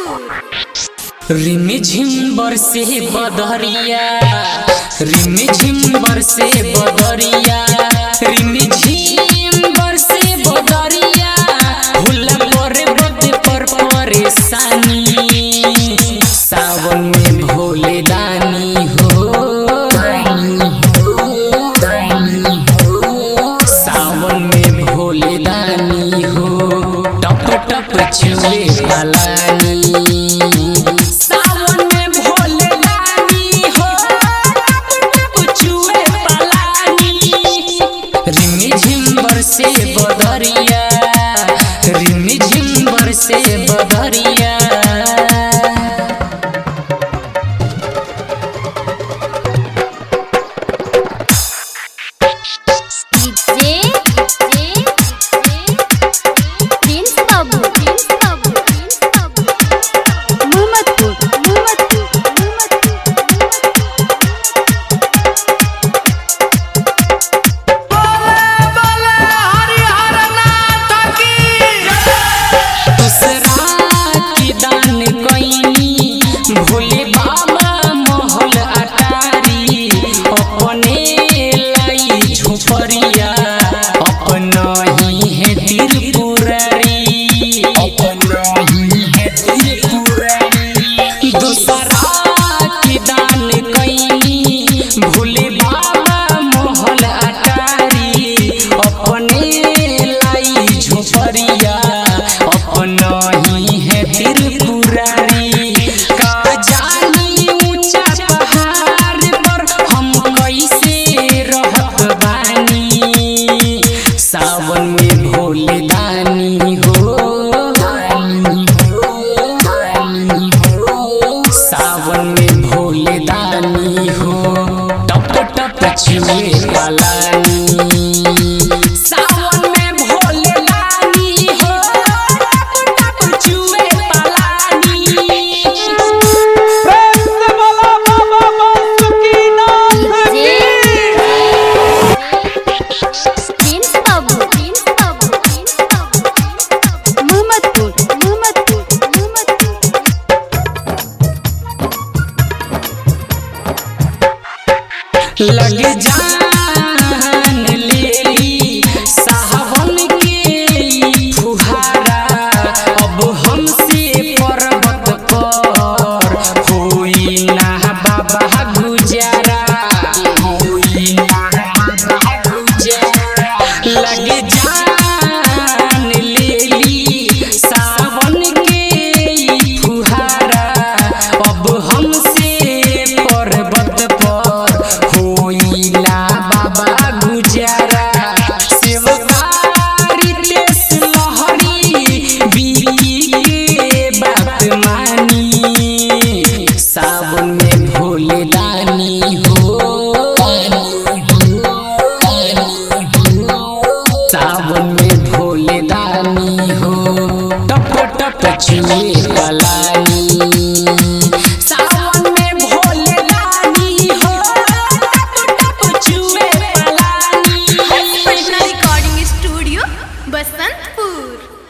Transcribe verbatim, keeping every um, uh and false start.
रिमि झिम बरसे बदरिया, रिमि झिम बरसे बदरिया, रिमि झिम बरसे बदरिया, भूला पर्वत पर परेशानी, सावन में भोले दानी हो, सावन में भोले दानी हो, टप टप छुए पलानी, से बदरिया, रिमि झिम बरसे बदरिया। भोले बाबा महल अटारी, अपने लाई झोपड़िया, अपना ही है त्रिपुरारी, अपना ही है त्रिपुरारी। दूसरा के दान कैनी भोले बाबा महल अटारी, अपने लाई झोपड़िया, अपना ही है त्रिपुरारी। सावन में भोले दानी हो, सावन में भोले दानी हो, टप टप छुए पलानी, सावन में भोले दानी हो, टप टप छुए पलानी। लगे जान लेली सावन के फुहारा, अब हमसे पर्वत पर होई ना बाबा गुजारा, होई ना बाबा गुजारा। लगे जान लेली सावन के फुहारा, अब हमसे पर्वत पर होइला बाबा गुजारा। सेवकारी देश लहरी बीकी के बात मानी, सावन में भोले दानी हो, सावन में भोले दानी हो, टप टप छुए पलानी, बसंतपुर।